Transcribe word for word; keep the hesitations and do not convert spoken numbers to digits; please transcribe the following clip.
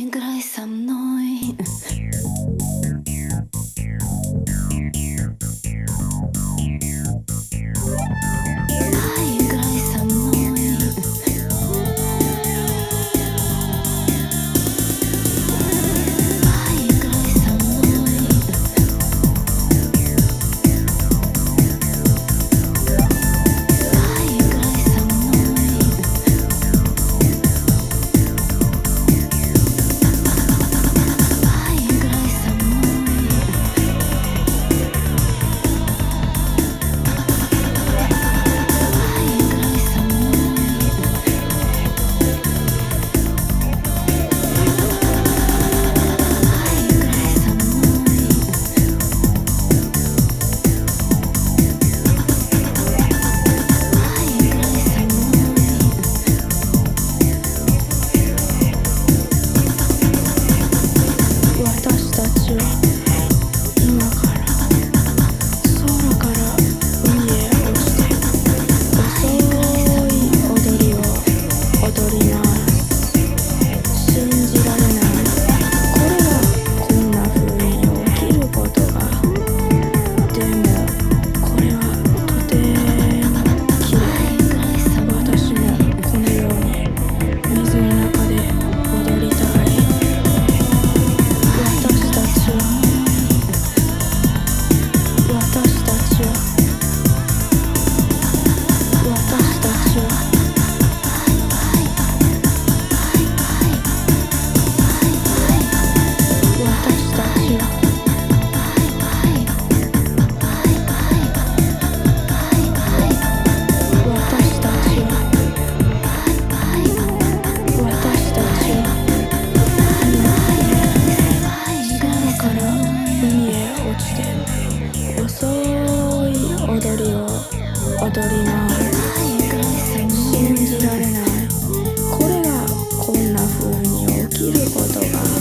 grijs am noi. Ai grijs am noi. Ai grijs am noi. Ai grijs am noi. Ai grijs am noi. Ai grijs am noi. Ai grijs am noi. Ai grijs am noi.私たちは今から空から海へ落ちて遅い踊りを踊ります。信じられない。これがこんな風に起きることが。でもこれはとても綺麗。私もこのように水の中で踊りたい。私たちは私たちは私たちは私たちは私たちは私たちは空から海へ落ちて遅い踊りを踊ります。信じられない。これがこんな風に起きることが。